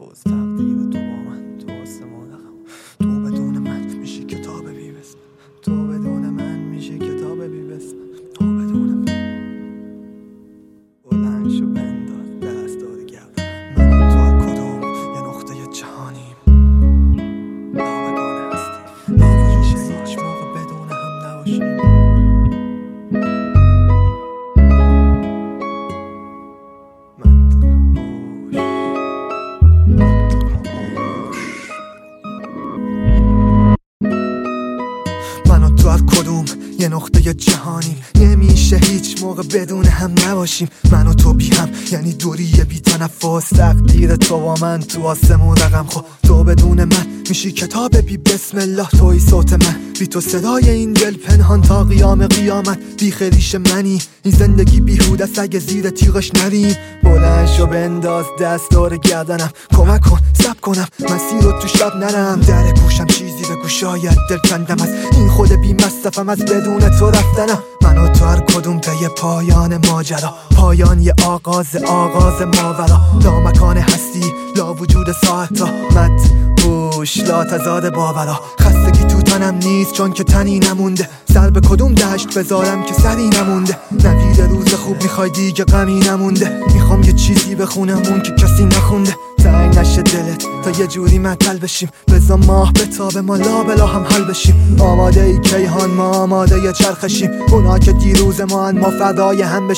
تنفس تقدیر تو با من تو آسمون رقم تو بدون من میشی کتاب بی بسم تو بدون من میشی کتاب بی بسم تو بدون من بلند شو بنداز دست داد گرد من و تو از کدوم یه نقطه جهانیم نامگانه هستی نمیشه هیچ موقع بدون هم نباشیم من و تو از کدوم یه نقطه جهانی نمیشه هیچ موقع بدون هم نباشیم من و تو بی هم یعنی دوری بی تنفس تقدیر تو با من تو آسمون رقم خود تو بدون من میشی کتاب بی بسم الله توی صوت من بی تو صدای این دل پنهان تا قیام قیامت بی خریش منی این زندگی بیهوده است اگه زیر تیغش نریم بلند شو بنداز دست دور گردنم کمک کن صبر کنم مسیر رو تو شب نرم در گوشم چیزی به شاید دل کندم از این خود بی مصرفم از بدون تو رفتنم من و تو هر کدوم پی پایان ماجرا پایان یه آغاز ماورا لامکان هستی لا وجود ساعت مد هوش لا تزاد باورا خستگی تو تنم نیست چون که تنی نمونده سر به کدوم دشت بذارم که سری نمونده نوید روز خوب میخوای دیگه غمی نمونده میخوام یه چیزی بخونم اون که کسی نخونده تنگ نشه دلت تا یه جوری معطل بشیم بزا ماه بتابه ما لا بلا هم حل بشیم آماده ای کیهان ما آماده ی چرخشیم اونا که دیروز ما ان ما فدای هم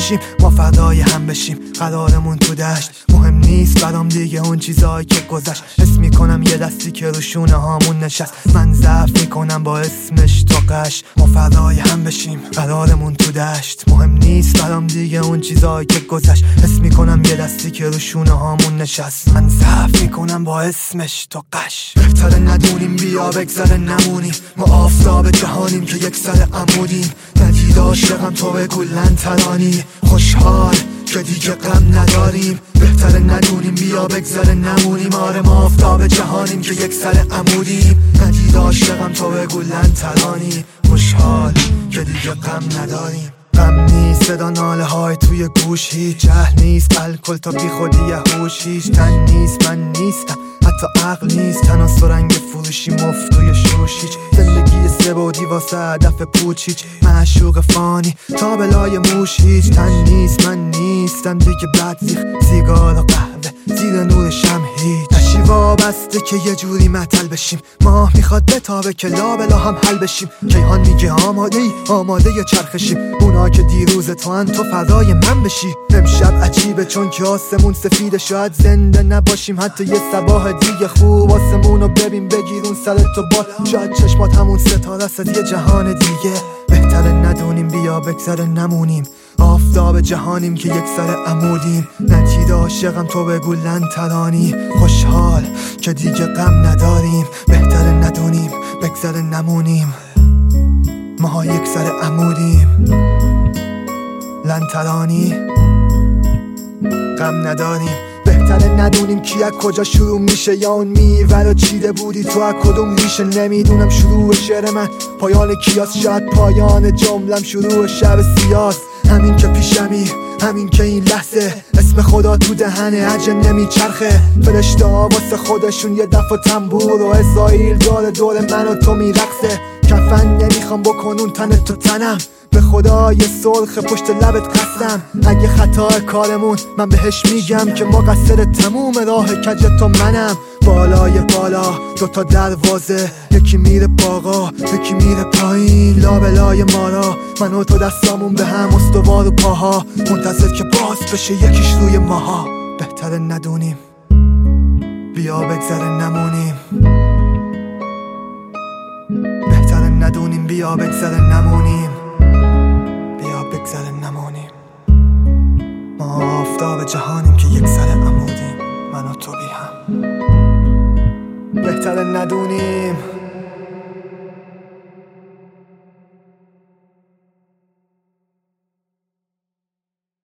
بشیم قرارمون تو دشت مهم نیست برام دیگه اون چیزایی که گذشت حس میکنم یه دستی که رو شونه هامون نشست من ضعف میکنم با اسمش تو قش ما فدای هم بشیم قرارمون تو دشت مهم نیست برام دیگه اون چیزایی که گذشت حس میکنم یه دستی که رو شونه هامون نشست من ضعف میکنم با اسمش تو قش بهتره ندونیم بیا بگذره نمونیم ما آفتاب جهانیم که یک سر عمودیم ندید عاشقم تو بگو لن ترانی خوشحال که دیگه غم نداریم بهتره ندونیم بیا بگذره نمونیم آره ما آفتاب جهانیم که یک سر عمودیم ندید عاشقم تو بگو لن ترانی خوشحال که دیگه غم نداریم غم نیست صدا ناله های توی گوش هیچ جهل نیست الکل تا بی خودی هوش هیچ تن نیست من نیستم حتی عقل نیست تناسر رنگ فروشی مفت توی شوش هیچ زندگی سبودی واسه هدف پوچ هیچ معشوق فانی تا بلای موش هیچ تن نیست من نیستم دیگه بعد سیگار و قهوه زیر نور شم هیچ نشی وابسته که یه جوری معطل بشیم ماه میخواد بتابه که لا بلا هم حل بشیم کیهان میگه آماده ی چرخشیم اونا که دیروز تو ان تو فدای من بشی امشب عجیبه چون که آسمون سفیده شاید زنده نباشیم حتی یه صباح دیگه خوب آسمونو ببین بگیرون سر تو بال شاید چشمات همون ستاره است یه جهان دیگه بهتره ندونیم بیا بگذره نمونیم آفتاب جهانیم که یک سر عمودیم ندید عاشقم تو بگو لن ترانی خوشحال که دیگه غم نداریم بهتره ندونیم بگذره نمونیم ما یک سر عمودیم لن ترانی غم نداریم بهتره ندونیم کی از کجا شروع میشه یا اون میوه رو چیده بودی تو از کدوم ریشه نمیدونم شروع شعر من پایان کیاس شاید پایان جملم شروع شب سیاست همین که پیشمی همین که این لحظه اسم خدا تو دهنه عجب نمیچرخه فرشته ها واسه خودشون یه دف و تنبور و اسرائیل دور من و تو میرقصه کفن نمیخوام بکنون تن تو تنم به خدا یه سرخ پشت لبت قسم اگه خطا کارمون من بهش میگم که مقصر تموم راه کج تو منم بالای بالا دوتا دروازه یکی میره باقا یکی میره پایین لابلای مارا من و تو دستامون به هم استوار و پاها منتظر که باز بشه یکیش روی ماها بهتره ندونیم بیا بگذره نمونیم بهتره ندونیم بیا بگذره نمونیم ما آفتاب جهانیم که یک سر عمودیم من و تو بی هم بهتره ندونیم